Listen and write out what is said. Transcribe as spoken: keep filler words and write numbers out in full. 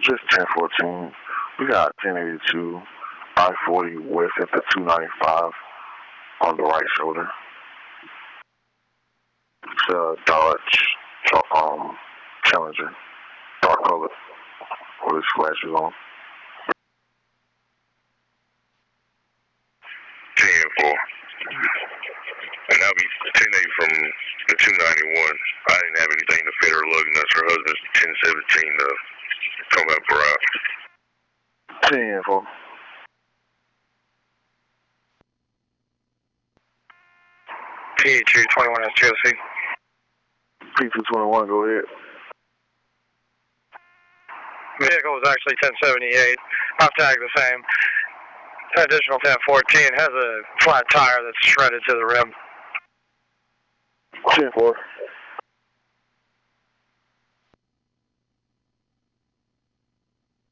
Just ten fourteen. We got ten eighty-two, I forty west at the two ninety-five on the right shoulder. It's a Dodge um, Challenger, dark color, with its flashes on. ten four. And I'll be ten eight from the two ninety-one. I didn't have anything to fit her lug nuts. Her husband's ten seventeen to come up for out. ten four. P two twenty-one S T O C. P two twenty-one, go ahead. Vehicle was actually ten seventy-eight. Off tag the same. Additional ten fourteen has a flat tire that's shredded to the rim. ten four.